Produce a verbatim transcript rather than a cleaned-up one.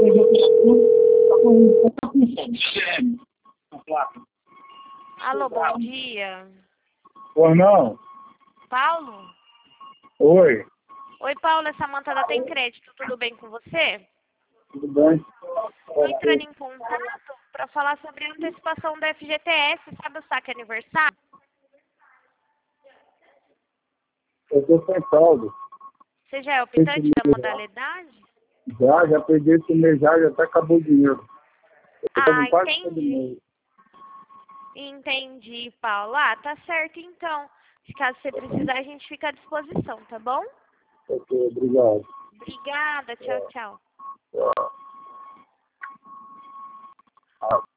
Alô, bom dia. Pois não? Paulo? Oi, Oi, Paulo, é Samanta da Tem Crédito, tudo bem com você? tudo bem? Estou entrando em contato para falar sobre a antecipação da F G T S, sabe o saque aniversário? Eu tô sem saldo. Você já é optante da modalidade? Já, já perdi esse mês, já, já até acabou o dinheiro. Eu tô Ah, com quase todo entendi. mês. Entendi, Paulo. Ah, tá certo então. Se caso você precisar, a gente fica à disposição, tá bom? Ok, obrigado. Obrigada, tchau, tchau. Tchau. Ah.